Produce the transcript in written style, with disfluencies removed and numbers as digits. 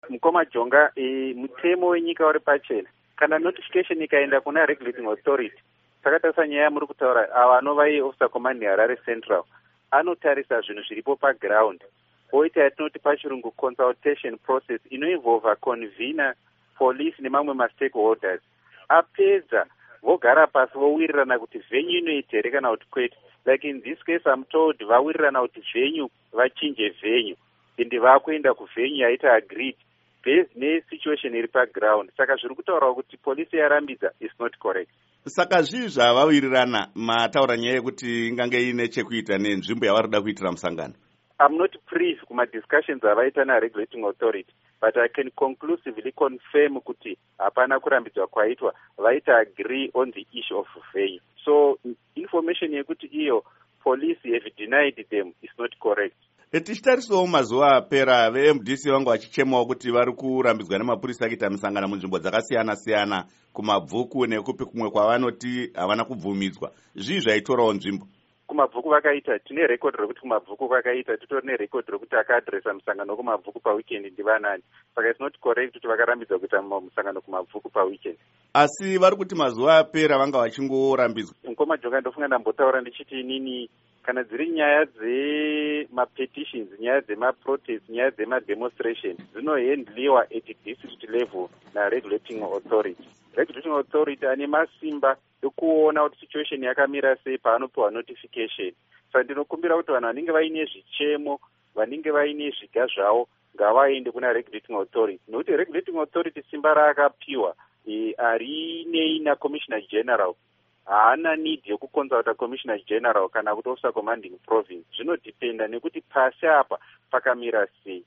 Mukoma Jonga, mutemo wenyika uri pachena. Kana notification ikaenda kuna regulating authority, takatarisa nyaya muri kutaura ava anova officer command Harare Central, anotarisa zvinhu zviripo paground. Oita yatinoti pachirungu consultation process inoinvolva convener, police nemamwe ma-stakeholders. Apedza vogara pasi vowirirana kuti venue inoita here kana kuti kwete. Like in this case I'm told vawirirana kuti venue vachinje venue. Ende vakuenda kuvenue yaita agreed based nesituation iri paground. Saka zviri kutaura kuti polisi yarambidza is not correct. Saka zvii zvavawirirana mataura nyaya yekuti ingange ine chekuita nenzvimbo yavari kuda kuitira musangano? I'm not privy kuma discussions avaita na regulating authority, but I can conclusively confirm kuti hapana kurambidzwa kwaitwa, vaita agree on the issue of venue. So information yekuti iyo police have denied them is not correct. Tichitarisawo mazuva apera veMDC vangu vachichemawo kuti vari kurambidzwa nemapurisa akiita misangano munzvimbo dzakasiyana siyana kumabvuku nekupi kumwe kwavanoti havana kubvumidzwa. Zvii zvaitorawo nzvimbo? Kumabvuku vakaita, tine record rekuti kumabvuku vakaita, titori nerecord rekuti akaadresa musangano kumabvuku paweekend ndivanani. Saka it's not correct kuti vakarambidza kuita musangano kumabvuku paweekend. Asi vari kuti mazuva apera vanga vachingorambidzwa. Mukoma Jonga, ndofunga ndambotaura ndichiti inini kana dziri nyaya dzemapetitions, nyaya dzemaprotest, nyaya dzemademonstration dzinohandliwa at district level naregulating authority. Regulating authority ane masimba ekuona kuti situation yakamira sei paanopiwa notification. Saka ndinokumbira kuti vanhu vanenge vaine zvichemo, vanenge vaine zviga zvavo, ngavaende kuna regulating authority. Nokuti regulating authority simba raakapiwa harinei naCommissioner General. Haana need yekuconsulta Commissioner General kana kuti officer commanding province. Zvinodependa nekuti pasi apa pakamira sei.